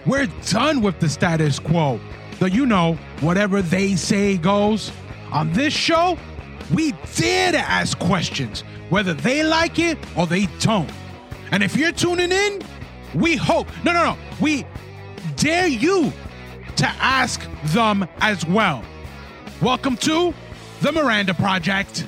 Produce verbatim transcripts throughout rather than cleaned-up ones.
We're done with the status quo. The, you know, whatever they say goes. On this show, we dare to ask questions, whether they like it or they don't. And if you're tuning in, we hope, no, no, no, we dare you to ask them as well. Welcome to The Miranda Project.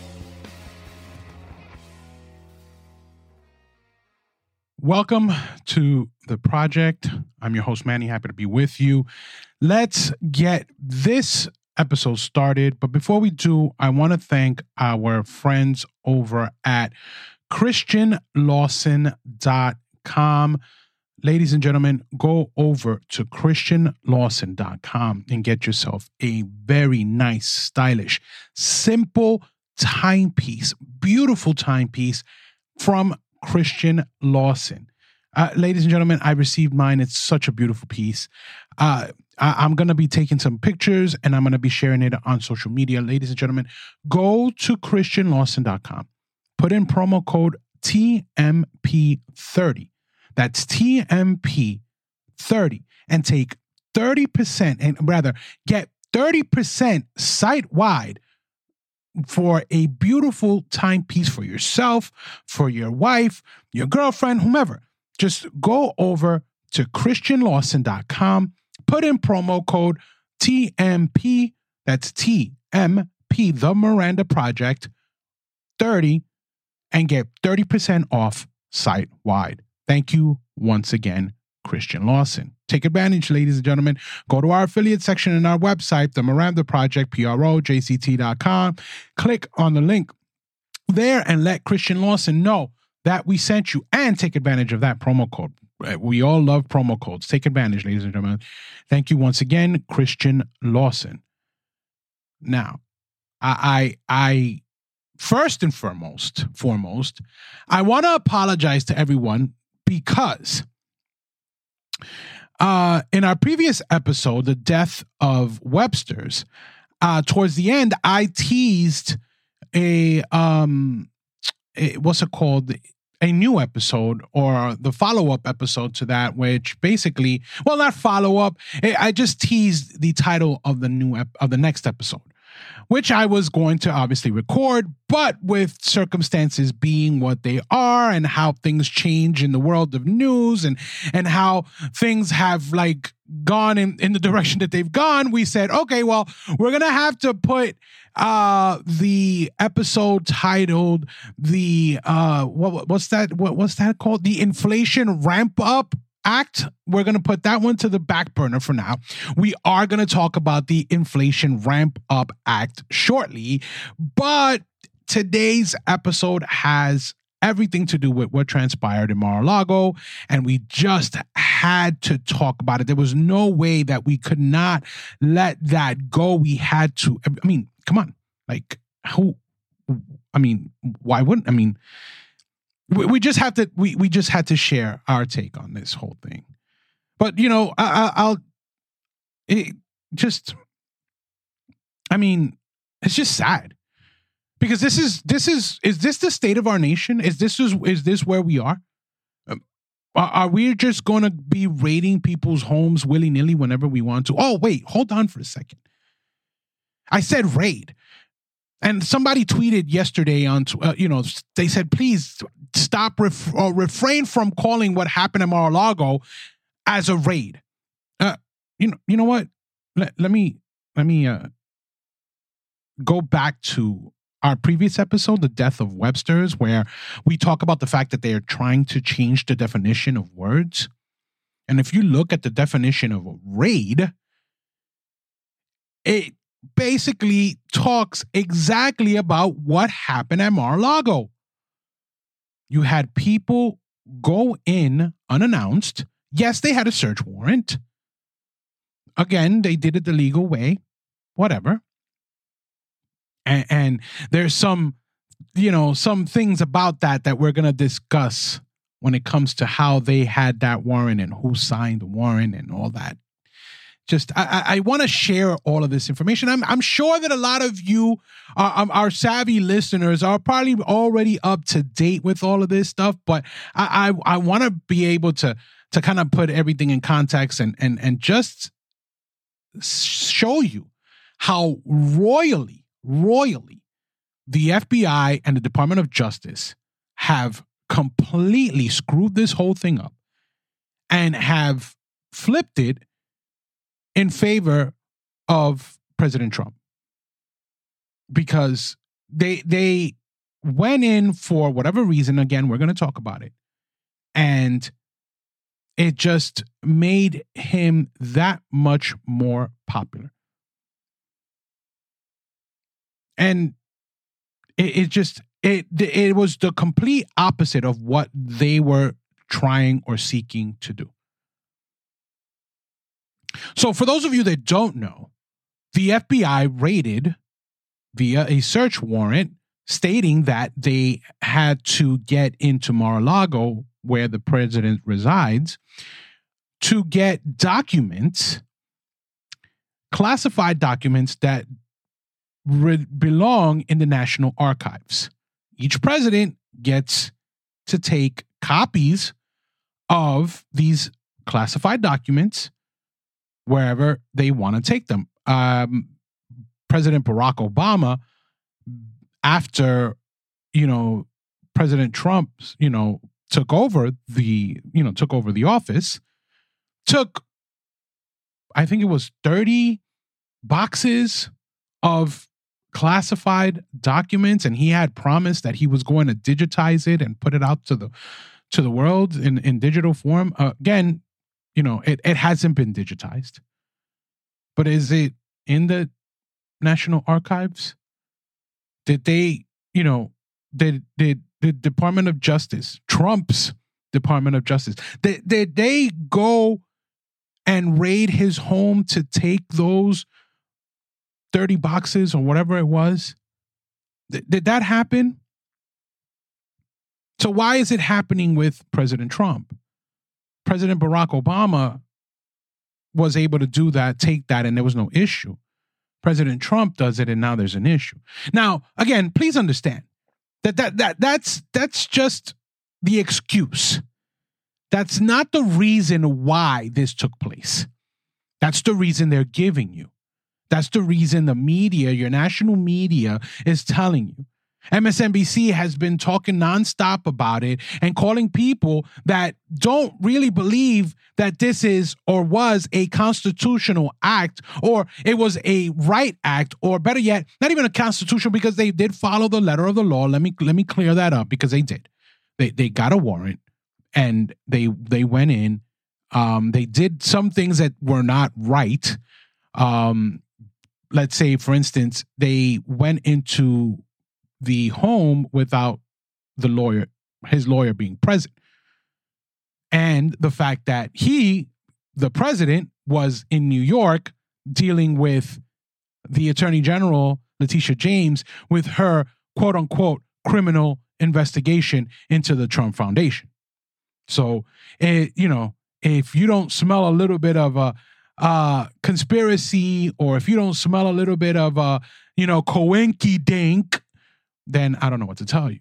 Welcome to the project. I'm your host, Manny. Happy to be with you. Let's get this episode started. But before we do, I want to thank our friends over at Christian Lawson dot com. Ladies and gentlemen, go over to Christian Lawson dot com and get yourself a very nice, stylish, simple timepiece, beautiful timepiece from Christian Lawson. Uh, ladies and gentlemen, I received mine. It's such a beautiful piece. Uh, I, I'm going to be taking some pictures and I'm going to be sharing it on social media. Ladies and gentlemen, go to Christian Lawson dot com. Put in promo code T M P thirty. That's T M P thirty. And take thirty percent, and rather get thirty percent site-wide for a beautiful timepiece for yourself, for your wife, your girlfriend, whomever. Just go over to Christian Lawson dot com, put in promo code T M P, that's T M P, The Miranda Project, thirty, and get thirty percent off site-wide. Thank you once again, Christian Lawson. Take advantage, ladies and gentlemen. Go to our affiliate section in our website, The Miranda Project, P R O J C T dot com. Click on the link there and let Christian Lawson know that we sent you, and take advantage of that promo code. We all love promo codes. Take advantage, ladies and gentlemen. Thank you once again, Christian Lawson. Now, I, I, I first and foremost, foremost, I want to apologize to everyone because uh, in our previous episode, The Death of Webster's, uh, towards the end, I teased a, um, a, what's it called? A new episode, or the follow-up episode to that, which basically, well, not follow-up. I just teased the title of the new ep- of the next episode, which I was going to obviously record, but with circumstances being what they are and how things change in the world of news and and how things have like gone in, in the direction that they've gone, we said, okay, well, we're going to have to put uh, the episode titled the, uh, what, what's that? What, what's that called? The Inflation Ramp Up Act. We're going to put that one to the back burner for now. We are going to talk about the Inflation Ramp Up Act shortly, but today's episode has everything to do with what transpired in Mar-a-Lago, and we just had to talk about it. There was no way that we could not let that go. We had to. I mean, come on. Like, who? I mean, why wouldn't? I mean, we, we just have to. We we just had to share our take on this whole thing. But you know, I, I, I'll it just. I mean, it's just sad. Because this is this is is this the state of our nation? Is this is is this where we are? Um, are, are we just going to be raiding people's homes willy nilly whenever we want to? Oh wait, hold on for a second. I said raid, and somebody tweeted yesterday on uh, you know they said please stop ref- or refrain from calling what happened in Mar-a-Lago as a raid. Uh, you know you know what? Let, let me let me uh, go back to our previous episode, The Death of Webster's, where we talk about the fact that they are trying to change the definition of words. And if you look at the definition of a raid, it basically talks exactly about what happened at Mar-a-Lago. You had people go in unannounced. Yes, they had a search warrant. Again, they did it the legal way, whatever. And, and there's some, you know, some things about that that we're going to discuss when it comes to how they had that warrant and who signed the warrant and all that just I, I, I want to share all of this information. I'm I'm sure that a lot of you, uh, um, our savvy listeners, are probably already up to date with all of this stuff. But I I, I want to be able to to kind of put everything in context and and and just show you how royally royally the F B I and the Department of Justice have completely screwed this whole thing up and have flipped it in favor of President Trump, because they they went in for whatever reason. Again, we're going to talk about it, and it just made him that much more popular. And it, it just it it was the complete opposite of what they were trying or seeking to do. So for those of you that don't know, the F B I raided via a search warrant stating that they had to get into Mar-a-Lago, where the president resides, to get documents, classified documents that re- belong in the National Archives. Each president gets to take copies of these classified documents wherever they want to take them. Um, President Barack Obama, after, you know, President Trump, you know, took over the, you know, took over the office, took, I think it was thirty boxes of classified documents, and he had promised that he was going to digitize it and put it out to the to the world in, in digital form. Uh, again, you know, it, it hasn't been digitized. But is it in the National Archives? Did they, you know, did did the Department of Justice, Trump's Department of Justice, did, did they go and raid his home to take those thirty boxes or whatever it was? Th- did that happen? So why is it happening with President Trump? President Barack Obama was able to do that, take that, and there was no issue. President Trump does it, and now there's an issue. Now, again, please understand that that that that's that's just the excuse. That's not the reason why this took place. That's the reason they're giving you. That's the reason the media, your national media, is telling you. M S N B C has been talking nonstop about it and calling people that don't really believe that this is or was a constitutional act, or it was a right act, or better yet, not even a constitutional, because they did follow the letter of the law. Let me let me clear that up, because they did. They they got a warrant and they they went in. Um, they did some things that were not right. Um, let's say, for instance, they went into the home without the lawyer, his lawyer being present. And the fact that he, the president, was in New York dealing with the Attorney General, Letitia James, with her quote unquote criminal investigation into the Trump Foundation. So, it, you know, if you don't smell a little bit of a uh, conspiracy, or if you don't smell a little bit of a, you know, coinky dink, then I don't know what to tell you.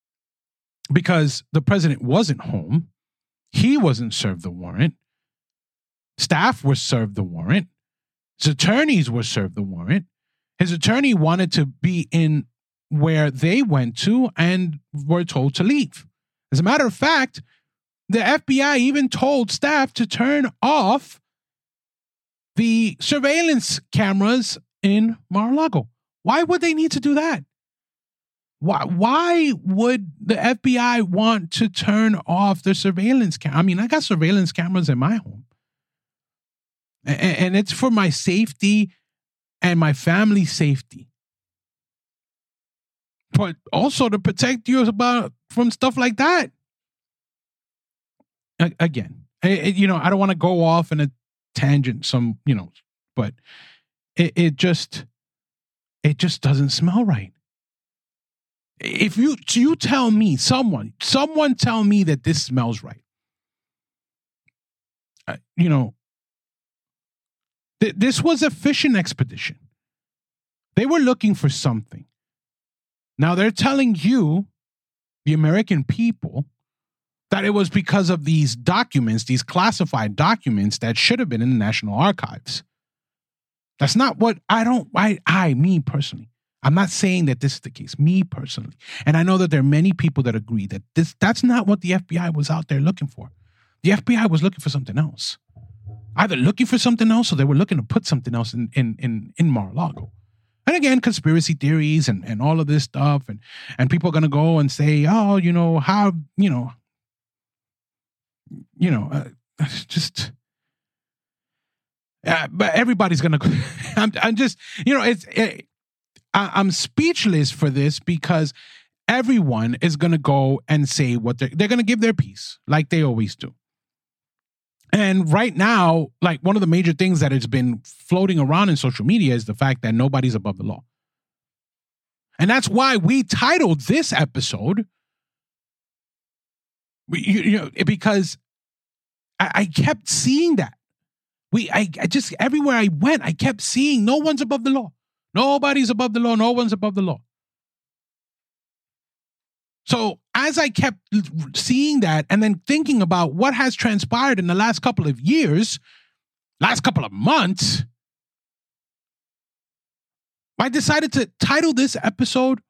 Because the president wasn't home. He wasn't served the warrant. Staff was served the warrant. His attorneys were served the warrant. His attorney wanted to be in where they went to and were told to leave. As a matter of fact, the F B I even told staff to turn off the surveillance cameras in Mar-a-Lago. Why would they need to do that? Why, why would the F B I want to turn off the surveillance cam? I mean, I got surveillance cameras in my home. And, and it's for my safety and my family's safety. But also to protect you about from stuff like that. A- again, it, you know, I don't want to go off in a tangent, some, you know, but it, it just, it just doesn't smell right. If you you tell me, someone, someone tell me that this smells right. Uh, you know, Th- this was a fishing expedition. They were looking for something. Now they're telling you, the American people, that it was because of these documents, these classified documents that should have been in the National Archives. That's not what I don't, I, I, me personally, I'm not saying that this is the case, me personally. And I know that there are many people that agree that this, that's not what the F B I was out there looking for. The F B I was looking for something else. Either looking for something else or they were looking to put something else in, in, in, in Mar-a-Lago. And again, conspiracy theories and, and all of this stuff. And, and people are going to go and say, oh, you know, how, you know, you know, uh, just, uh, but everybody's going to, I'm, I'm just, you know, it's, it, I, I'm speechless for this because everyone is going to go and say what they're, they're going to give their piece like they always do. And right now, like one of the major things that has been floating around in social media is the fact that nobody's above the law. And that's why we titled this episode, you, you know, because I, I kept seeing that. We, I, I just, everywhere I went, I kept seeing no one's above the law. Nobody's above the law. No one's above the law. So as I kept seeing that and then thinking about what has transpired in the last couple of years, last couple of months, I decided to title this episode,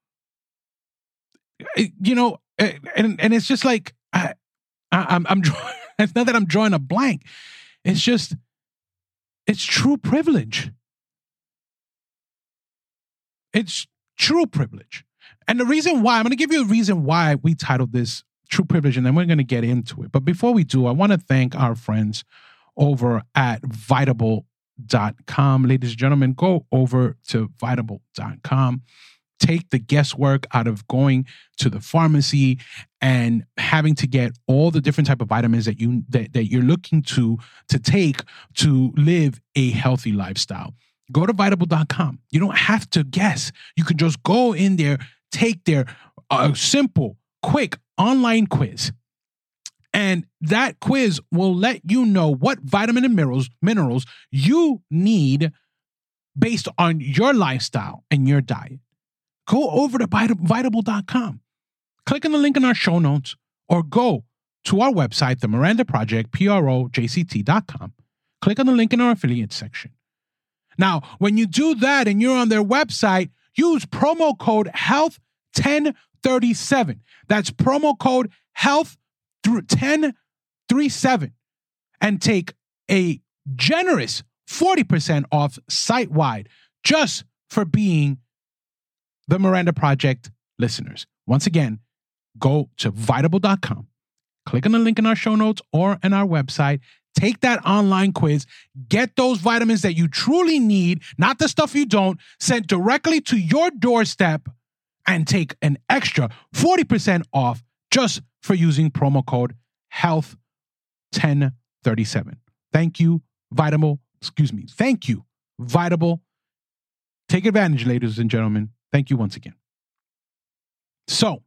you know, and, and it's just like, I, I, I'm, I'm drawing, it's not that I'm drawing a blank. It's just, it's true privilege. It's true privilege. And the reason why, I'm going to give you a reason why we titled this True Privilege, and then we're going to get into it. But before we do, I want to thank our friends over at Vitable dot com. Ladies and gentlemen, go over to Vitable dot com. Take the guesswork out of going to the pharmacy and having to get all the different type of vitamins that you that, that you're looking to to take to live a healthy lifestyle. Go to Vitable dot com. You don't have to guess. You can just go in there, take their uh, simple, quick online quiz. And that quiz will let you know what vitamin and minerals, minerals you need based on your lifestyle and your diet. Go over to Vitable dot com. Click on the link in our show notes or go to our website, the Miranda Project, P R O J C T dot com. Click on the link in our affiliate section. Now, when you do that and you're on their website, use promo code health ten thirty-seven. That's promo code health ten thirty-seven and take a generous forty percent off site-wide just for being the Miranda Project listeners. Once again, go to Vitable dot com. Click on the link in our show notes or in our website. Take that online quiz. Get those vitamins that you truly need, not the stuff you don't, sent directly to your doorstep and take an extra forty percent off just for using promo code health ten thirty-seven. Thank you, Vitable. Excuse me. Thank you, Vitable. Take advantage, ladies and gentlemen. Thank you once again. So,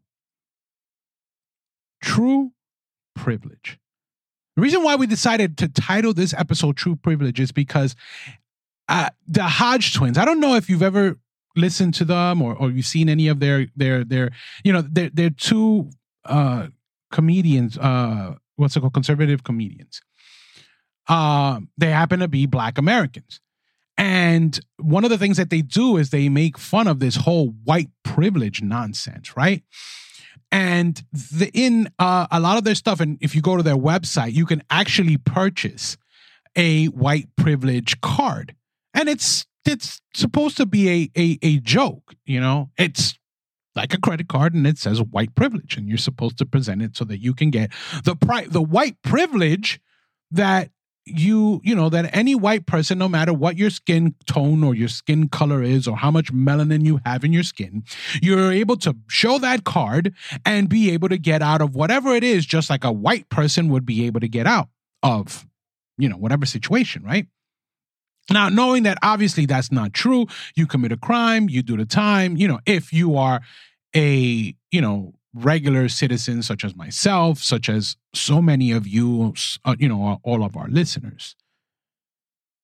true privilege. The reason why we decided to title this episode True Privilege is because uh, the Hodge twins, I don't know if you've ever listened to them or, or you've seen any of their, their, their, you know, they're, they're two uh, comedians, uh, what's it called? Conservative comedians. Uh, they happen to be Black Americans. And one of the things that they do is they make fun of this whole white privilege nonsense, right? And the, in uh, a lot of their stuff, and if you go to their website, you can actually purchase a white privilege card. And it's it's supposed to be a, a, a joke, you know? It's like a credit card and it says white privilege. And you're supposed to present it so that you can get the pri- the white privilege that you, you know, that any white person, no matter what your skin tone or your skin color is or how much melanin you have in your skin, you're able to show that card and be able to get out of whatever it is, just like a white person would be able to get out of, you know, whatever situation, right? Now, knowing that obviously that's not true, you commit a crime, you do the time, you know, if you are a, you know, regular citizens such as myself, such as so many of you, uh, you know, all of our listeners.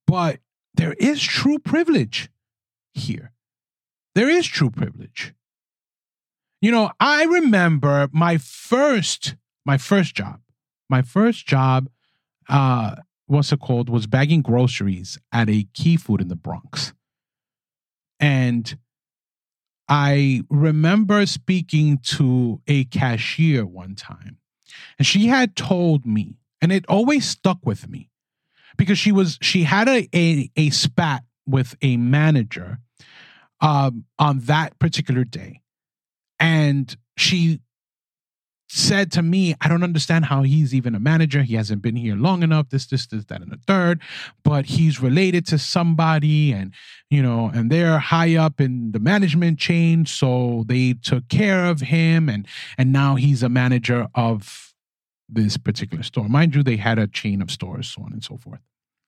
But there is true privilege here. There is true privilege. You know, I remember my first, my first job, my first job, uh, what's it called, was bagging groceries at a Key Food in the Bronx. And I remember speaking to a cashier one time, and she had told me, and it always stuck with me, because she was, she had a, a, a spat with a manager um, on that particular day. And she said to me, I don't understand how he's even a manager. He hasn't been here long enough, this, this, this, that, and the third, but he's related to somebody, and, you know, and they're high up in the management chain. So they took care of him, and, and now he's a manager of this particular store. Mind you, they had a chain of stores, so on and so forth.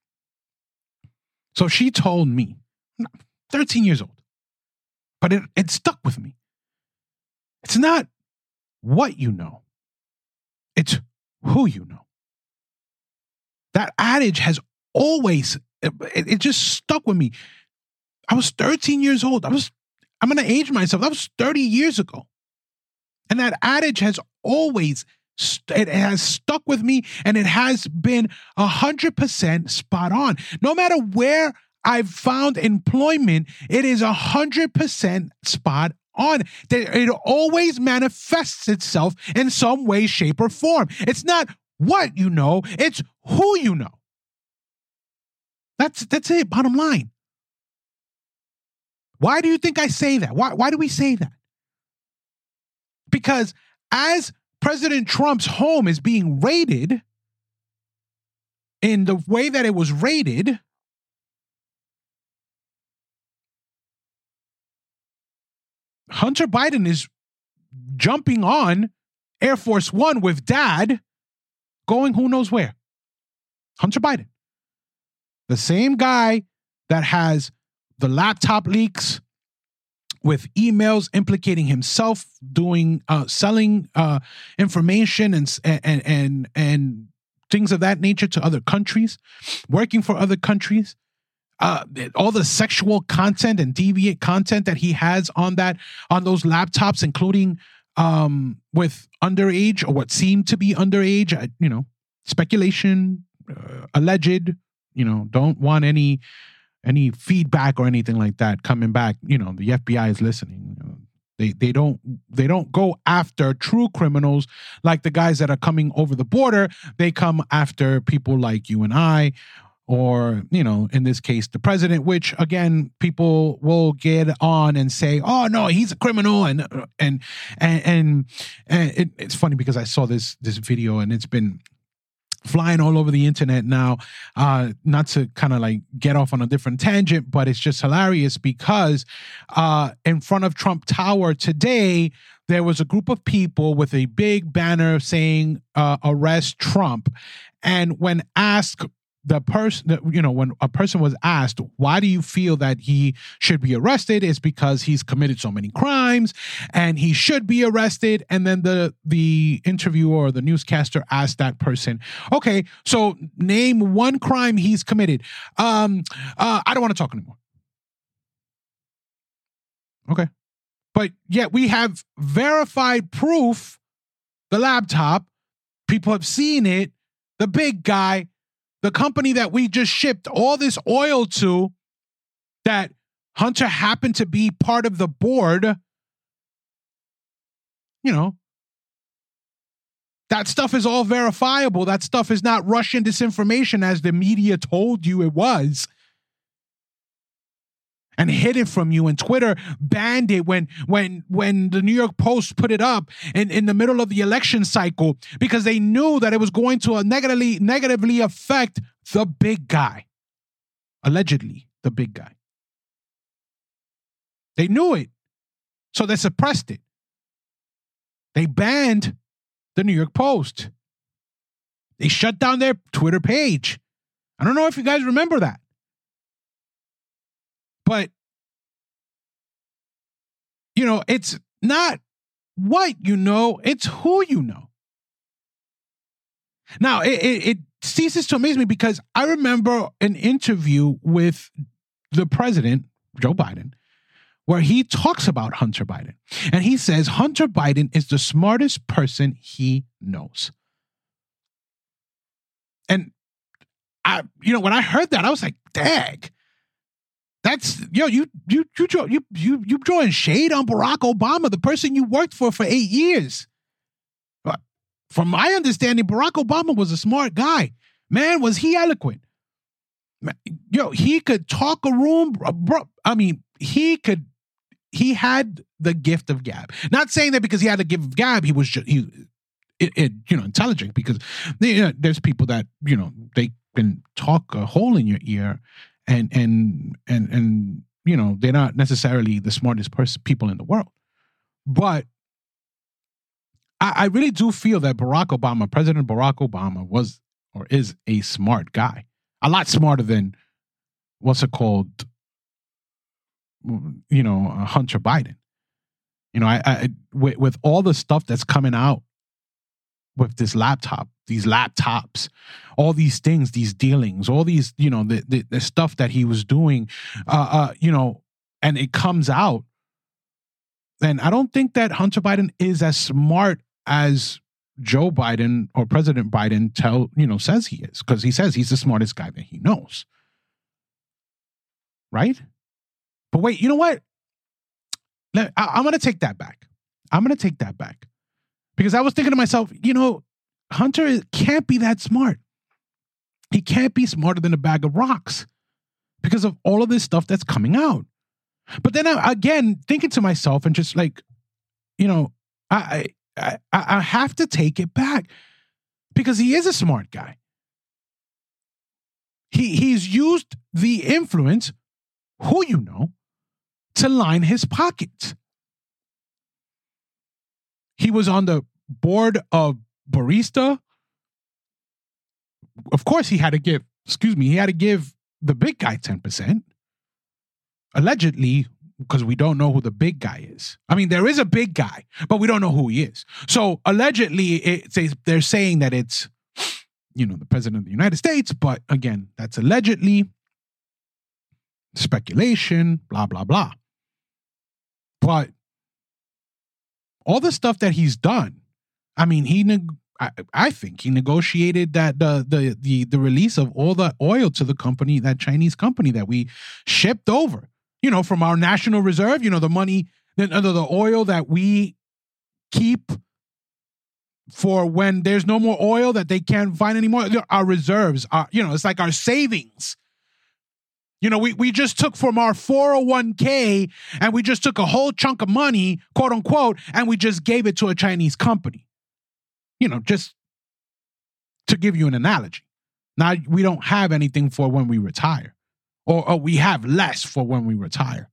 So she told me, thirteen years old, but it, it stuck with me. It's not what you know, it's who you know. That adage has always, it, it just stuck with me. I was thirteen years old. I was, I'm going to age myself. That was thirty years ago. And that adage has always, it has stuck with me, and it has been one hundred percent spot on. No matter where I've found employment, it is one hundred percent spot on. It always manifests itself in some way, shape, or form. It's not what you know, it's who you know. That's that's it, bottom line. Why do you think I say that? Why, why do we say that? Because as President Trump's home is being raided in the way that it was raided, Hunter Biden is jumping on Air Force One with dad, going who knows where. Hunter Biden, the same guy that has the laptop leaks with emails implicating himself, doing uh, selling uh, information and and and and things of that nature to other countries, working for other countries. Uh, all the sexual content and deviant content that he has on that on those laptops, including um, with underage or what seemed to be underage, uh, you know, speculation, uh, alleged. You know, don't want any any feedback or anything like that coming back. You know, the F B I is listening. You know, they they don't they don't go after true criminals like the guys that are coming over the border. They come after people like you and I. Or, you know, in this case, the president, which, again, people will get on and say, oh, no, he's a criminal. And and and, and, and it, it's funny because I saw this this video, and it's been flying all over the internet now. Uh, not to kind of like get off on a different tangent, but it's just hilarious because uh, in front of Trump Tower today, there was a group of people with a big banner saying, uh, arrest Trump. And when asked, the person, you know, when a person was asked, why do you feel that he should be arrested? It's because he's committed so many crimes and he should be arrested. And then the, the interviewer or the newscaster asked that person, okay, so name one crime he's committed. Um, uh, I don't want to talk anymore. Okay. But yet we have verified proof, the laptop, people have seen it, the big guy, the company that we just shipped all this oil to, that Hunter happened to be part of the board, you know, that stuff is all verifiable. That stuff is not Russian disinformation as the media told you it was and hid it from you, and Twitter banned it when when when the New York Post put it up in, in the middle of the election cycle because they knew that it was going to negatively negatively affect the big guy. Allegedly, the big guy. They knew it, so they suppressed it. They banned the New York Post. They shut down their Twitter page. I don't know if you guys remember that. But, you know, it's not what you know, it's who you know. Now, it, it, it ceases to amaze me because I remember an interview with the president, Joe Biden, where he talks about Hunter Biden. And he says Hunter Biden is the smartest person he knows. And I, you know, when I heard that, I was like, dag. That's, yo, you you you you you you drawing shade on Barack Obama, the person you worked for for eight years. But from my understanding, Barack Obama was a smart guy. Man, was he eloquent. Yo, he could talk a room, bro. I mean, he could, he had the gift of gab. Not saying that because he had the gift of gab, he was just, he, it, it you know, intelligent, because you know, there's people that, you know, they can talk a hole in your ear and, and, and, and, you know, they're not necessarily the smartest person, people in the world. But I, I really do feel that Barack Obama, President Barack Obama was, or is a smart guy. A lot smarter than, what's it called, you know, uh, Hunter Biden. You know, I, I with, with all the stuff that's coming out with this laptop, these laptops, all these things, these dealings, all these, you know, the the, the stuff that he was doing, uh, uh, you know, and it comes out, then I don't think that Hunter Biden is as smart as Joe Biden or President Biden tell, you know, says he is, because he says he's the smartest guy that he knows. Right? But wait, you know what? Let, I, I'm going to take that back. I'm going to take that back. Because I was thinking to myself, you know, Hunter can't be that smart. He can't be smarter than a bag of rocks because of all of this stuff that's coming out. But then I, again, thinking to myself and just like, you know, I, I, I have to take it back because he is a smart guy. He, he's used the influence, who you know, to line his pockets. He was on the board of Barista. Of course, he had to give, excuse me, he had to give the big guy ten percent. Allegedly, because we don't know who the big guy is. I mean, there is a big guy, but we don't know who he is. So allegedly, it's, they're saying that it's, you know, the president of the United States. But again, that's allegedly speculation, blah, blah, blah. But all the stuff that he's done, I mean, he, neg- I, I think he negotiated that the, the the the release of all the oil to the company, that Chinese company that we shipped over, you know, from our national reserve, you know, the money, the, the oil that we keep for when there's no more oil that they can't find anymore. Our reserves are, you know, it's like our savings. You know, we, we just took from our four oh one k and we just took a whole chunk of money, quote unquote, and we just gave it to a Chinese company. You know, just to give you an analogy. Now, we don't have anything for when we retire, or, or we have less for when we retire.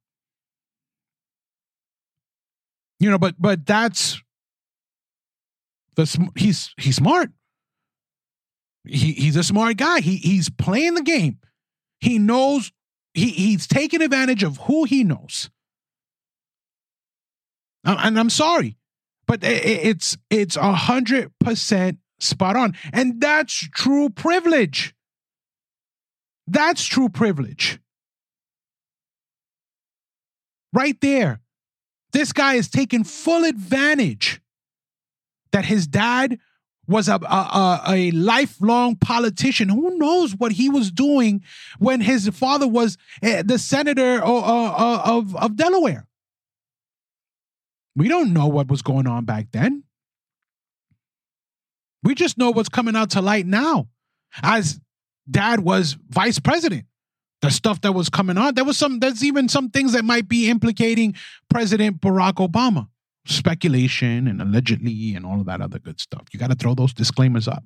You know, but but that's the he's he's smart. He he's a smart guy. He he's playing the game. He knows he he's taking advantage of who he knows. And I'm sorry, but it's it's a hundred percent spot on, and that's true privilege. That's true privilege, right there. This guy is taking full advantage that his dad was a, a, a lifelong politician. Who knows what he was doing when his father was the senator of, of, of Delaware? We don't know what was going on back then. We just know what's coming out to light now. As dad was vice president, the stuff that was coming on, there was some, there's even some things that might be implicating President Barack Obama. Speculation and allegedly and all of that other good stuff. You got to throw those disclaimers up.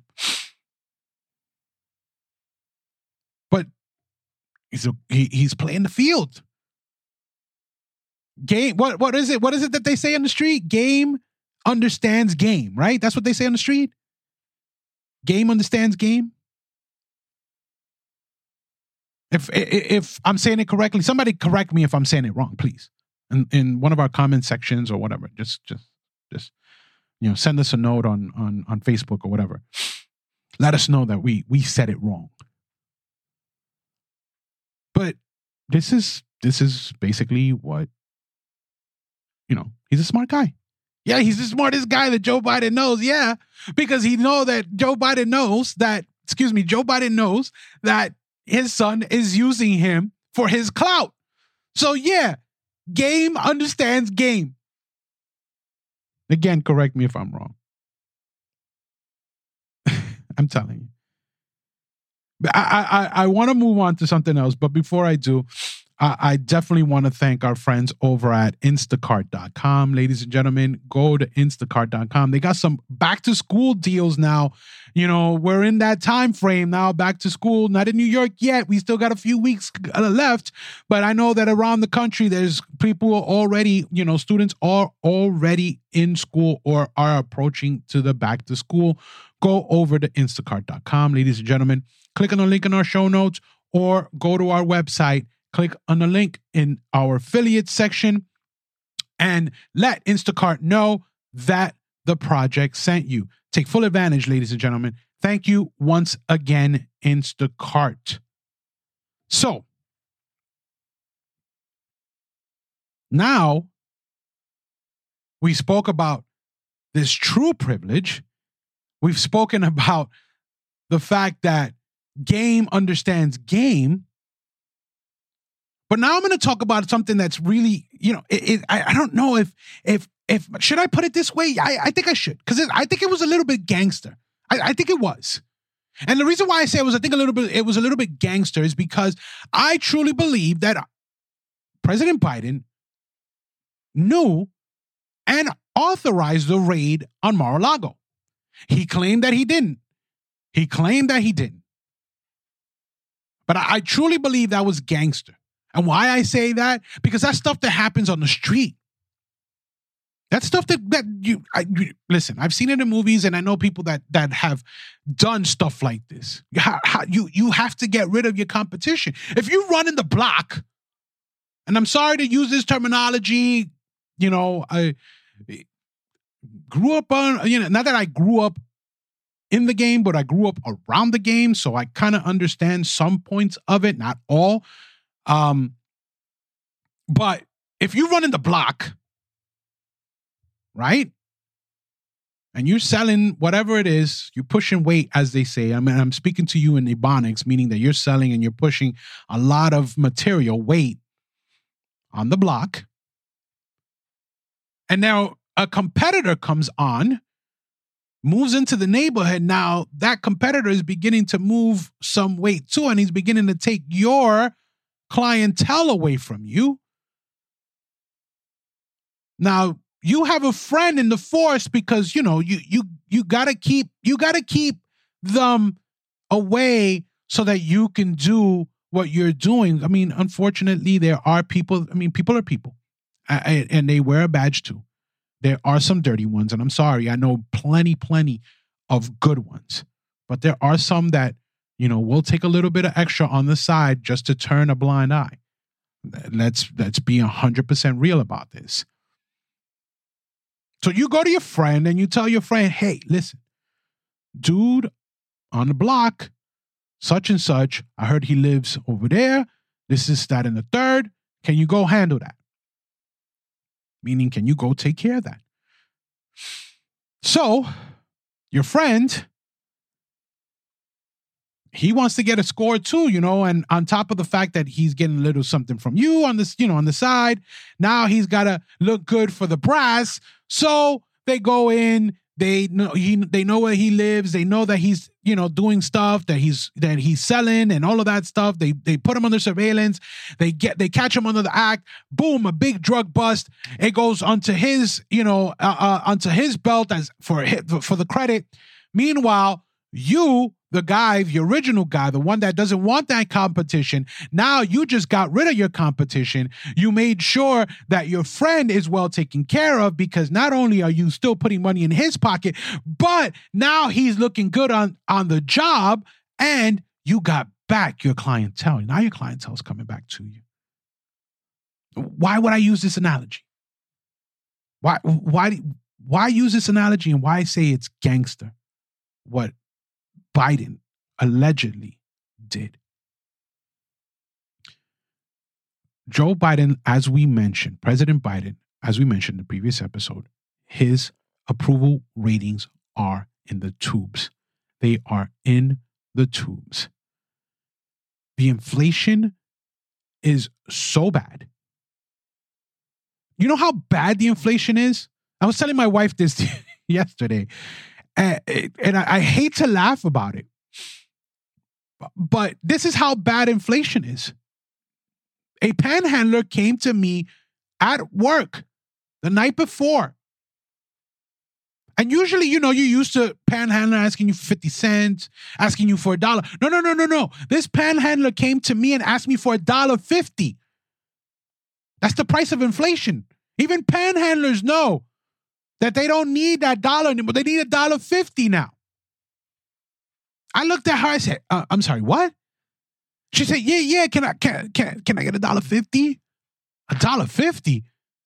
But he's a, he, he's playing the field. Game. What what is it? What is it that they say on the street? Game understands game, right? That's what they say on the street. Game understands game. If if I'm saying it correctly, somebody correct me if I'm saying it wrong, please. In, in one of our comment sections or whatever, just, just, just, you know, send us a note on, on, on Facebook or whatever. let us know that we we said it wrong. But this is this is basically what, you know, he's a smart guy. Yeah, he's the smartest guy that Joe Biden knows. Yeah, because he know that Joe Biden knows that, excuse me, Joe Biden knows that his son is using him for his clout. So yeah, game understands game. Again, correct me if I'm wrong. I'm telling you. I I I want to move on to something else, but before I do, I, I definitely want to thank our friends over at Instacart dot com. Ladies and gentlemen, go to Instacart dot com. They got some back to school deals now. You know, we're in that time frame now, back to school. Not in New York yet. We still got a few weeks left, but I know that around the country, there's people already, you know, students are already in school or are approaching to the back to school. Go over to Instacart dot com, ladies and gentlemen. Click on the link in our show notes or go to our website. Click on the link in our affiliate section and let Instacart know that the project sent you. Take full advantage, ladies and gentlemen. Thank you once again, Instacart. So, now we spoke about this true privilege. We've spoken about the fact that game understands game. But now I'm going to talk about something that's really, you know, it, it, I, I don't know if, if, if, should I put it this way? I, I think I should, because I think it was a little bit gangster. I, I think it was. And the reason why I say it was, I think a little bit, it was a little bit gangster is because I truly believe that President Biden knew and authorized the raid on Mar-a-Lago. He claimed that he didn't. He claimed that he didn't. But I, I truly believe that was gangster. And why I say that? Because that's stuff that happens on the street. That's stuff that that you, I, you listen. I've seen it in movies, and I know people that that have done stuff like this. How, how, you you have to get rid of your competition. If you run in the block, and I'm sorry to use this terminology, you know, I grew up on, you know, not that I grew up in the game, but I grew up around the game, so I kind of understand some points of it, not all. Um, but if you run in the block, right, and you're selling whatever it is, you're pushing weight, as they say. I mean, I'm speaking to you in Ebonics, meaning that you're selling and you're pushing a lot of material, weight, on the block. And now a competitor comes on, moves into the neighborhood. Now that competitor is beginning to move some weight too, and he's beginning to take your clientele away from you. Now you have a friend in the force because, you know, you you you gotta keep you gotta keep them away so that you can do what you're doing. I mean, unfortunately, there are people. I mean, people are people, I, and they wear a badge too. There are some dirty ones, and I'm sorry. I know plenty, plenty of good ones, but there are some that, you know, will take a little bit of extra on the side just to turn a blind eye. Let's let's be one hundred percent real about this. So you go to your friend and you tell your friend, hey, listen, dude on the block, such and such, I heard he lives over there. This is that and the third. Can you go handle that? Meaning, can you go take care of that? So your friend, he wants to get a score too, you know, and on top of the fact that he's getting a little something from you on this, you know, on the side, now he's got to look good for the brass. So they go in, they know he, they know where he lives. They know that he's, you know, doing stuff that he's, that he's selling and all of that stuff. They, they put him under surveillance. They get, they catch him under the act. Boom, a big drug bust. It goes onto his, you know, uh, uh, onto his belt as for, for the credit. Meanwhile, you, the guy, the original guy, the one that doesn't want that competition, now you just got rid of your competition. You made sure that your friend is well taken care of, because not only are you still putting money in his pocket, but now he's looking good on, on the job, and you got back your clientele. Now your clientele is coming back to you. Why would I use this analogy? Why, why, why use this analogy, and why say it's gangster? What Biden allegedly did. Joe Biden, as we mentioned, President Biden, as we mentioned in the previous episode, his approval ratings are in the tubes. They are in the tubes. The inflation is so bad. You know how bad the inflation is? I was telling my wife this yesterday, and, and I, I hate to laugh about it, but this is how bad inflation is. A panhandler came to me at work the night before. And usually, you know, you're used to panhandler asking you for fifty cents, asking you for a dollar. No, no, no, no, no. This panhandler came to me and asked me for a dollar fifty. That's the price of inflation. Even panhandlers know that they don't need that dollar anymore. They need a dollar fifty now. I looked at her. I said, uh, "I'm sorry, what?" She said, "Yeah, yeah. Can I can can can I get a dollar fifty? A dollar fifty?"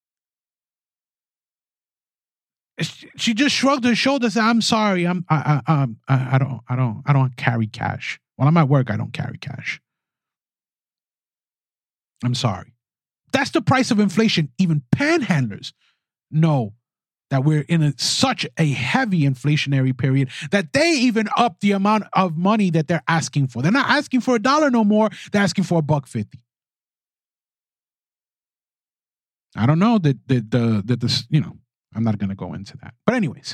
She just shrugged her shoulders. Said, "I'm sorry. I'm I I um I, I don't I don't I don't carry cash. When I'm at work, I don't carry cash. I'm sorry." That's the price of inflation. Even panhandlers know that we're in a, such a heavy inflationary period that they even up the amount of money that they're asking for. They're not asking for a dollar no more. They're asking for a buck fifty. I don't know that the the that this you know. I'm not going to go into that. But anyways,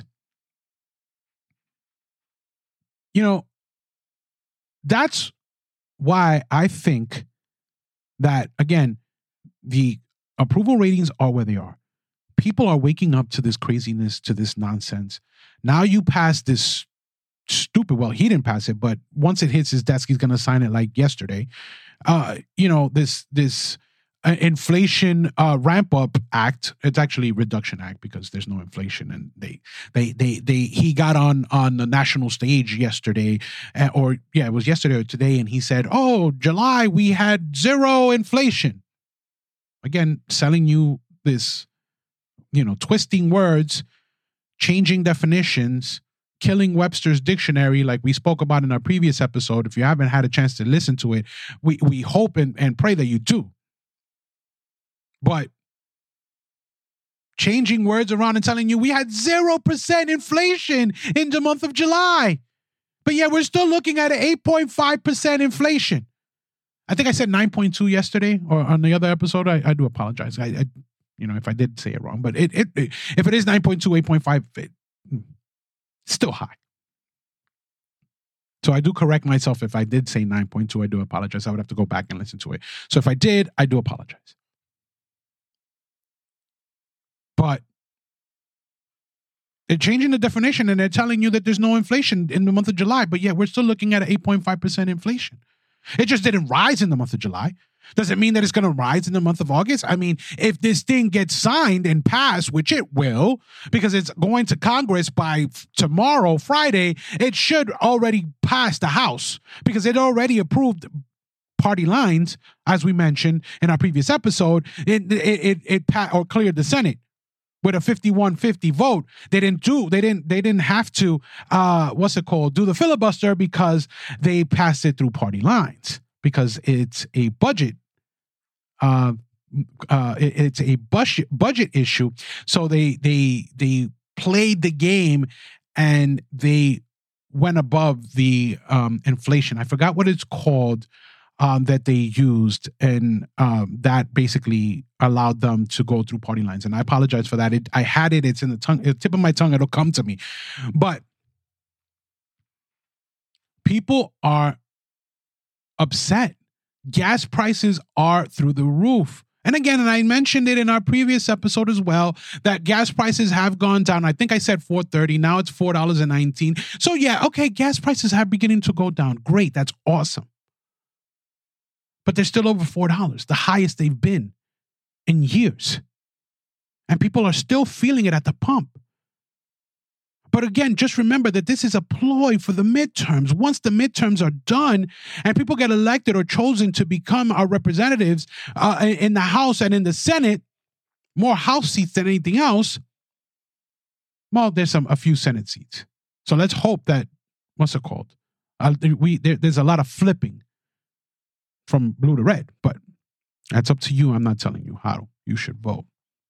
you know, that's why I think that, again, the approval ratings are where they are. People are waking up to this craziness, to this nonsense. Now you pass this stupid, well, he didn't pass it, but once it hits his desk, he's going to sign it like yesterday. Uh, you know, this, this, Uh, inflation uh, ramp up act. It's actually reduction act because there's no inflation, and they they they they he got on on the national stage yesterday, uh, or yeah, it was yesterday or today, and he said, "Oh, July we had zero inflation." Again, selling you this, you know, twisting words, changing definitions, killing Webster's dictionary, like we spoke about in our previous episode. If you haven't had a chance to listen to it, we we hope and, and pray that you do. But changing words around and telling you we had zero percent inflation in the month of July. But yeah, we're still looking at an eight point five percent inflation. I think I said nine point two yesterday or on the other episode. I, I do apologize. I, I, you know, if I did say it wrong, but it, it, it if it is nine point two, eight point five, it, still high. So I do correct myself. If I did say nine point two, I do apologize. I would have to go back and listen to it. So if I did, I do apologize. But they're changing the definition and they're telling you that there's no inflation in the month of July. But yet we're still looking at an eight point five percent inflation. It just didn't rise in the month of July. Does it mean that it's going to rise in the month of August? I mean, if this thing gets signed and passed, which it will, because it's going to Congress by tomorrow, Friday, it should already pass the House because it already approved party lines, as we mentioned in our previous episode. It it it, it pa- or cleared the Senate with a fifty-one fifty vote. They didn't do, they didn't, they didn't have to, uh, what's it called? Do the filibuster because they passed it through party lines because it's a budget, uh, uh, it, it's a budget budget issue. So they, they, they played the game and they went above the, um, inflation. I forgot what it's called. Um, that they used, and um, that basically allowed them to go through party lines. And I apologize for that. It, I had it. It's in the tongue, the tip of my tongue. It'll come to me. But people are upset. Gas prices are through the roof. And again, and I mentioned it in our previous episode as well, that gas prices have gone down. I think I said four thirty. Now it's four dollars and nineteen cents. So yeah, okay, gas prices are beginning to go down. Great. That's awesome. But they're still over four dollars, the highest they've been in years. And people are still feeling it at the pump. But again, just remember that this is a ploy for the midterms. Once the midterms are done and people get elected or chosen to become our representatives uh, in the House and in the Senate, more House seats than anything else, well, there's some a few Senate seats. So let's hope that, what's it called? Uh, we there, there's a lot of flipping from blue to red, but that's up to you. I'm not telling you how you should vote.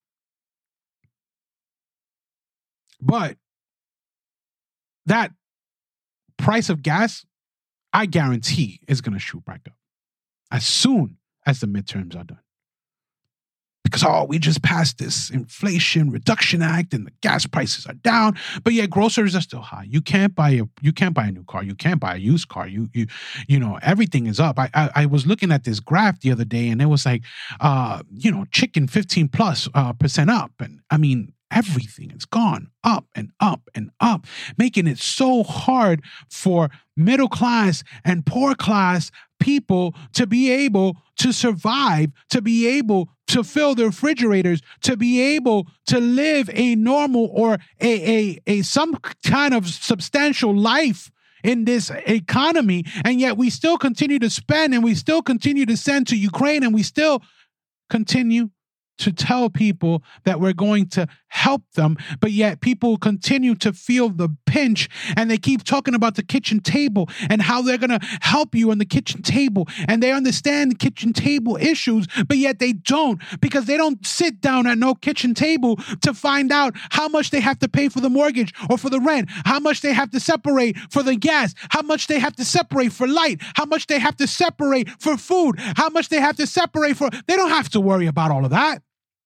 But that price of gas, I guarantee, is going to shoot back up as soon as the midterms are done. Because, oh, we just passed this Inflation Reduction Act and the gas prices are down, but yet groceries are still high. You can't buy a you can't buy a new car. You can't buy a used car. You you you know, everything is up. I I, I was looking at this graph the other day, and it was like, uh, you know, chicken fifteen plus uh, percent up, and I mean, everything has gone up and up and up, making it so hard for middle class and poor class people to be able to survive, to be able to fill their refrigerators, to be able to live a normal or a, a, a some kind of substantial life in this economy. And yet we still continue to spend, and we still continue to send to Ukraine, and we still continue to tell people that we're going to help them, but yet people continue to feel the pinch, and they keep talking about the kitchen table and how they're going to help you on the kitchen table, and they understand the kitchen table issues, but yet they don't, because they don't sit down at no kitchen table to find out how much they have to pay for the mortgage or for the rent, how much they have to separate for the gas, how much they have to separate for light, how much they have to separate for food, how much they have to separate for, they don't have to worry about all of that.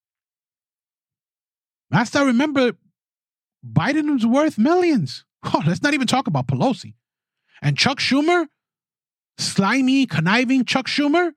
Last I remember, Biden was worth millions. Oh, let's not even talk about Pelosi. And Chuck Schumer, slimy, conniving Chuck Schumer,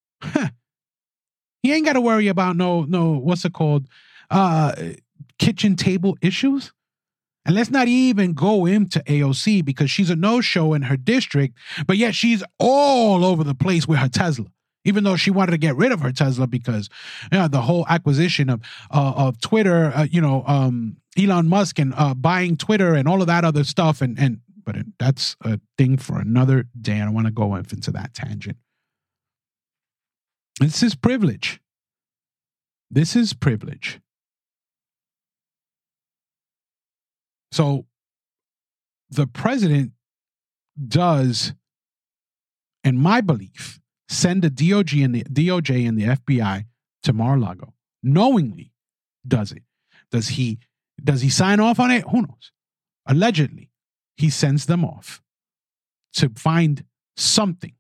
he ain't got to worry about no, no, what's it called, uh, kitchen table issues. And let's not even go into A O C, because she's a no-show in her district, but yet she's all over the place with her Tesla. Even though she wanted to get rid of her Tesla because, you know, the whole acquisition of uh, of Twitter, uh, you know, um, Elon Musk and uh, buying Twitter and all of that other stuff. And, and but it, that's a thing for another day. I don't want to go into that tangent. This is privilege. This is privilege. So the president does, in my belief, send the D O J and the D O J and the F B I to Mar-a-Lago. Knowingly does it. Does he does he sign off on it? Who knows? Allegedly, he sends them off to find something,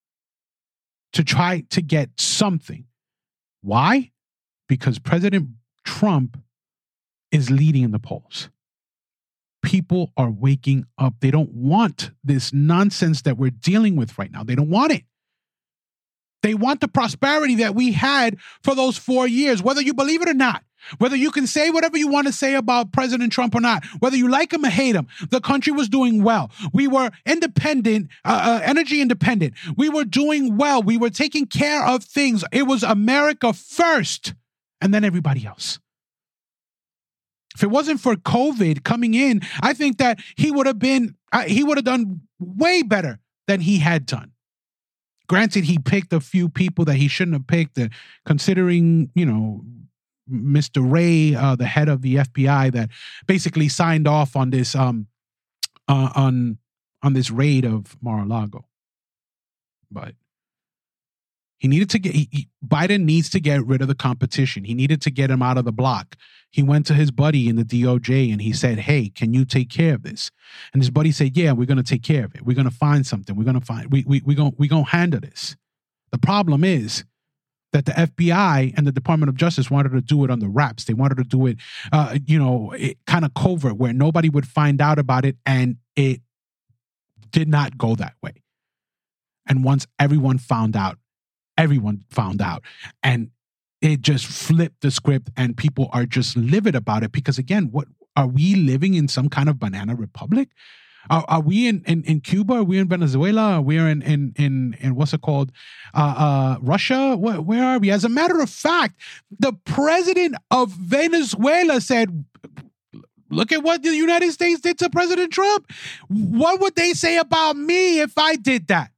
to try to get something. Why? Because President Trump is leading in the polls. People are waking up. They don't want this nonsense that we're dealing with right now. They don't want it. They want the prosperity that we had for those four years, whether you believe it or not, whether you can say whatever you want to say about President Trump or not, whether you like him or hate him. The country was doing well. We were independent, uh, uh, energy independent. We were doing well. We were taking care of things. It was America first, and then everybody else. If it wasn't for COVID coming in, I think that he would have been, uh, he would have done way better than he had done. Granted, he picked a few people that he shouldn't have picked, uh, considering, you know, Mister Wray, uh, the head of the F B I, that basically signed off on this um, uh, on on this raid of Mar-a-Lago. But he needed to get he, he, Biden needs to get rid of the competition. He needed to get him out of the block. He went to his buddy in the D O J and he said, "Hey, can you take care of this?" And his buddy said, "Yeah, we're going to take care of it. We're going to find something. We're going to find we we we going we going to handle this." The problem is that the F B I and the Department of Justice wanted to do it on the wraps. They wanted to do it, uh, you know, kind of covert, where nobody would find out about it, and it did not go that way. And once everyone found out, everyone found out, and it just flipped the script, and people are just livid about it. Because again, what are we living in, some kind of banana republic? Are, are we in, in, in Cuba? Are we in Venezuela? Are we in in in, in what's it called? Uh, uh, Russia? Where, where are we? As a matter of fact, the president of Venezuela said, "Look at what the United States did to President Trump. What would they say about me if I did that?"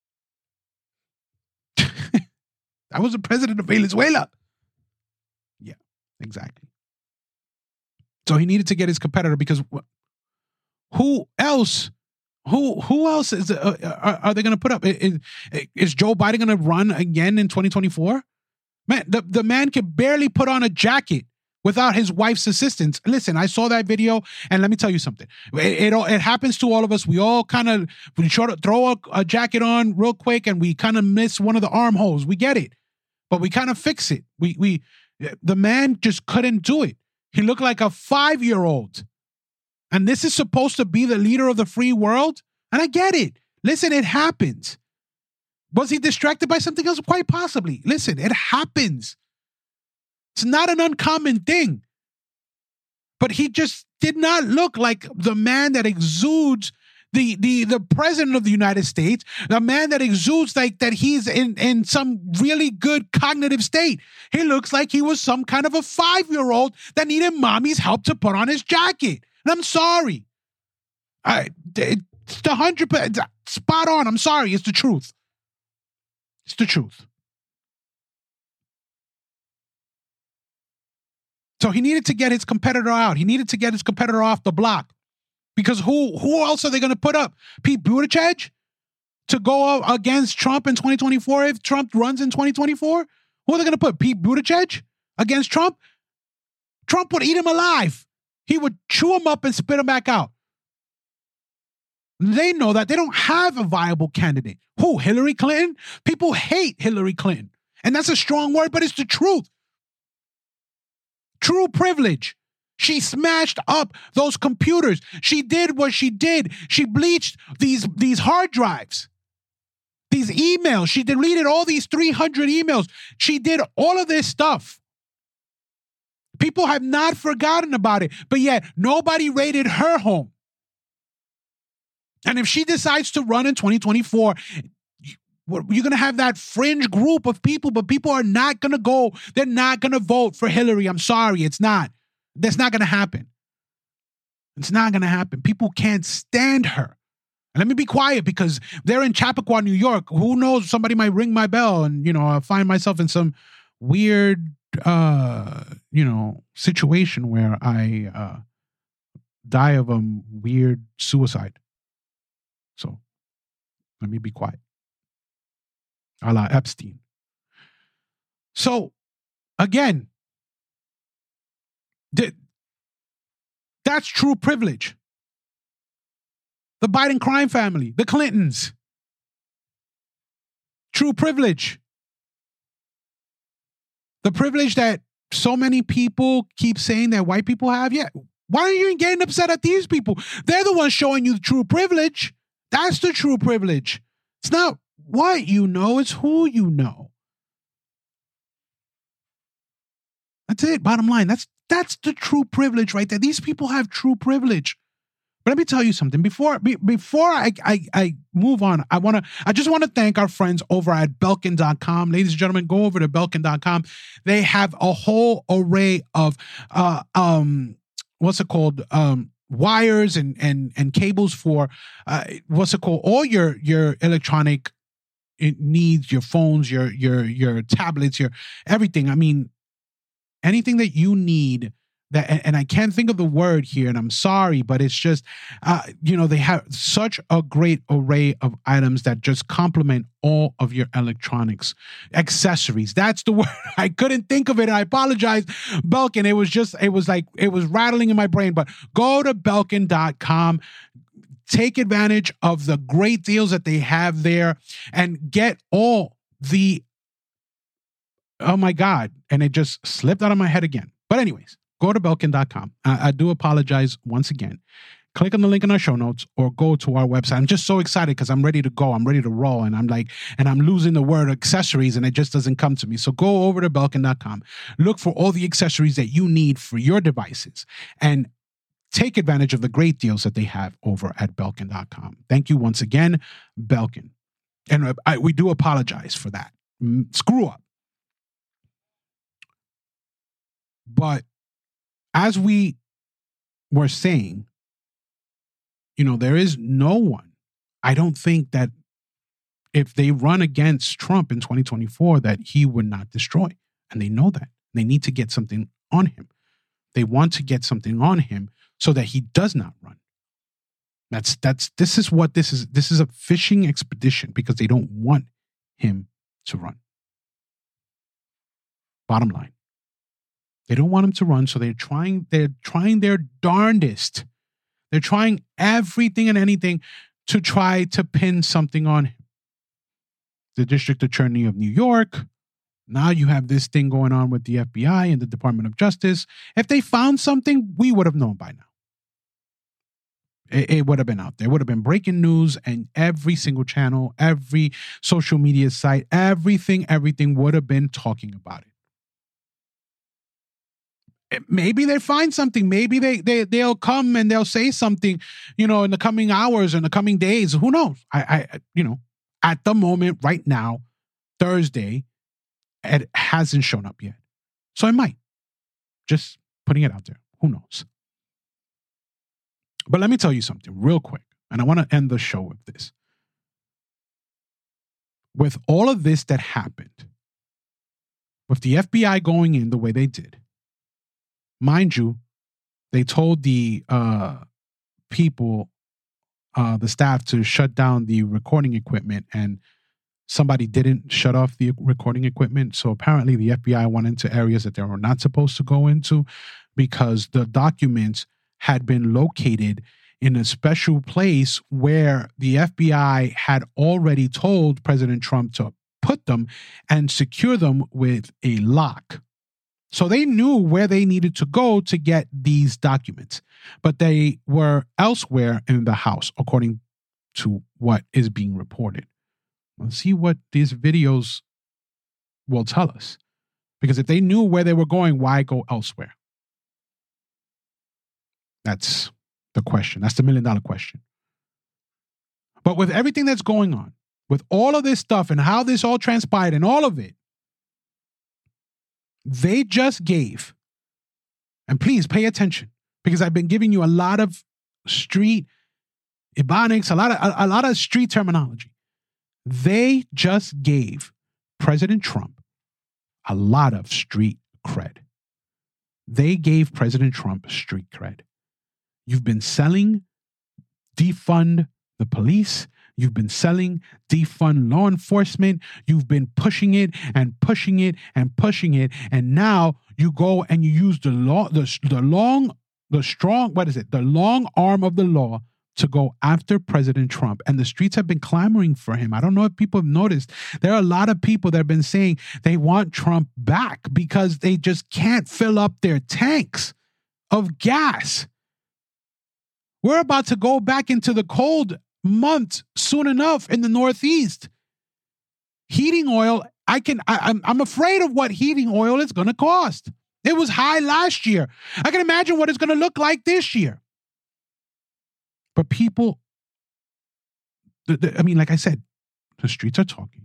I was the president of Venezuela. Yeah, exactly. So he needed to get his competitor, because who else, Who who else is uh, are, are they going to put up? Is, is Joe Biden going to run again in twenty twenty-four? Man, the, the man can barely put on a jacket without his wife's assistance. Listen, I saw that video, and let me tell you something. It it, it happens to all of us. We all kind of we try to throw a, a jacket on real quick, and we kind of miss one of the armholes. We get it, but we kind of fix it. We we the man just couldn't do it. He looked like a five-year-old. And this is supposed to be the leader of the free world? And I get it. Listen, it happens. Was he distracted by something else? Quite possibly. Listen, it happens. It's not an uncommon thing. But he just did not look like the man that exudes the the the president of the United States, the man that exudes like that he's in, in some really good cognitive state. He looks like he was some kind of a five-year-old that needed mommy's help to put on his jacket. And I'm sorry. I, it's the hundred percent spot on. I'm sorry. It's the truth. It's the truth. So he needed to get his competitor out. He needed to get his competitor off the block. Because who who else are they going to put up? Pete Buttigieg to go against Trump in twenty twenty-four if Trump runs in twenty twenty-four? Who are they going to put? Pete Buttigieg against Trump? Trump would eat him alive. He would chew him up and spit him back out. They know that. They don't have a viable candidate. Who? Hillary Clinton? People hate Hillary Clinton. And that's a strong word, but it's the truth. True privilege. She smashed up those computers. She did what she did. She bleached these, these hard drives, these emails. She deleted all these three hundred emails. She did all of this stuff. People have not forgotten about it, but yet nobody raided her home. And if she decides to run in twenty twenty-four, you're going to have that fringe group of people, but people are not going to go. They're not going to vote for Hillary. I'm sorry. It's not. That's not going to happen. It's not going to happen. People can't stand her. And let me be quiet because they're in Chappaqua, New York. Who knows? Somebody might ring my bell and, you know, I'll find myself in some weird uh you know situation where I uh die of a weird suicide. So let me be quiet. A la Epstein. So again, th- that's true privilege. The Biden crime family, the Clintons. True privilege. The privilege that so many people keep saying that white people have, yeah. Why are you getting upset at these people? They're the ones showing you the true privilege. That's the true privilege. It's not what you know, it's who you know. That's it, bottom line. That's that's the true privilege right there. These people have true privilege. But let me tell you something. Before be, before I, I I move on, I wanna I just want to thank our friends over at Belkin dot com. Ladies and gentlemen, go over to Belkin dot com. They have a whole array of uh um what's it called? Um wires and and and cables for uh what's it called? All your your electronic needs, your phones, your your your tablets, your everything. I mean, anything that you need. That, and I can't think of the word here, and I'm sorry, but it's just, uh, you know, they have such a great array of items that just complement all of your electronics, accessories. That's the word. I couldn't think of it. I apologize, Belkin. It was just, it was like, it was rattling in my brain, but go to Belkin dot com. Take advantage of the great deals that they have there and get all the, oh my God. And it just slipped out of my head again. But anyways. Go to Belkin dot com. I, I do apologize once again. Click on the link in our show notes or go to our website. I'm just so excited because I'm ready to go. I'm ready to roll. And I'm like, and I'm losing the word accessories and it just doesn't come to me. So go over to Belkin dot com. Look for all the accessories that you need for your devices and take advantage of the great deals that they have over at Belkin dot com. Thank you once again, Belkin. And I, we do apologize for that. Screw up. But as we were saying, you know, there is no one, I don't think that if they run against Trump in twenty twenty-four, that he would not destroy. And they know that. They need to get something on him. They want to get something on him so that he does not run. That's that's this is what this is. This is a fishing expedition because they don't want him to run. Bottom line. They don't want him to run, so they're trying, they're trying their darndest. They're trying everything and anything to try to pin something on him. The District Attorney of New York. Now you have this thing going on with the F B I and the Department of Justice. If they found something, we would have known by now. It, it would have been out there. It would have been breaking news, and every single channel, every social media site, everything, everything would have been talking about it. Maybe they find something. Maybe they, they, they'll come and they'll say something, you know, in the coming hours, in the coming days. Who knows? I, I, you know, at the moment, right now, Thursday, it hasn't shown up yet. So I might. Just putting it out there. Who knows? But let me tell you something real quick. And I want to end the show with this. With all of this that happened, with the F B I going in the way they did, mind you, they told the uh, people, uh, the staff, to shut down the recording equipment, and somebody didn't shut off the recording equipment. So apparently the F B I went into areas that they were not supposed to go into because the documents had been located in a special place where the F B I had already told President Trump to put them and secure them with a lock. So they knew where they needed to go to get these documents, but they were elsewhere in the house, according to what is being reported. Let's see what these videos will tell us. Because if they knew where they were going, why go elsewhere? That's the question. That's the million dollar question. But with everything that's going on, with all of this stuff and how this all transpired and all of it, they just gave, and please pay attention, because I've been giving you a lot of street ebonics, a lot of a, a lot of street terminology. They just gave President Trump a lot of street cred. They gave President Trump street cred. You've been selling defund the police. You've been selling defund law enforcement. You've been pushing it and pushing it and pushing it. And now you go and you use the law, the, the long, the strong, what is it? The long arm of the law to go after President Trump. And the streets have been clamoring for him. I don't know if people have noticed. There are a lot of people that have been saying they want Trump back because they just can't fill up their tanks of gas. We're about to go back into the cold months soon enough in the Northeast. Heating oil, I can, I, I'm, I'm afraid of what heating oil is going to cost. It was high last year. I can imagine what it's going to look like this year. But people, the, the, I mean, like I said, the streets are talking.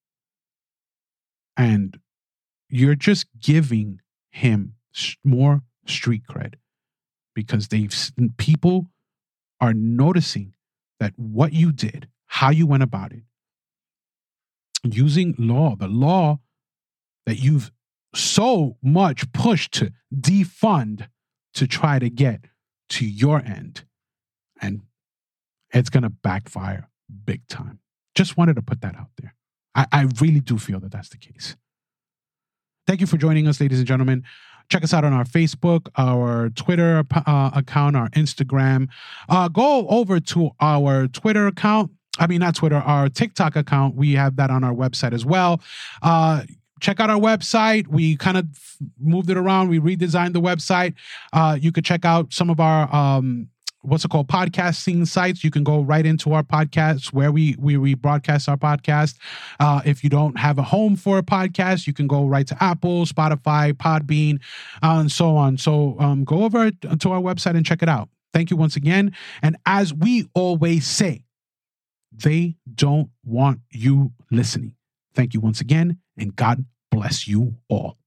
And you're just giving him more street cred because they've, people are noticing that what you did, how you went about it, using law, the law that you've so much pushed to defund to try to get to your end. And it's going to backfire big time. Just wanted to put that out there. I, I really do feel that that's the case. Thank you for joining us, ladies and gentlemen. Check us out on our Facebook, our Twitter uh, account, our Instagram. Uh, go over to our Twitter account. I mean, not Twitter, our TikTok account. We have that on our website as well. Uh, check out our website. We kind of moved it around. We redesigned the website. Uh, you could check out some of our um, what's it called, podcasting sites. You can go right into our podcast where we we, we broadcast our podcast. Uh, if you don't have a home for a podcast, you can go right to Apple, Spotify, Podbean, uh, and so on. So um, go over to our website and check it out. Thank you once again. And as we always say, they don't want you listening. Thank you once again, and God bless you all.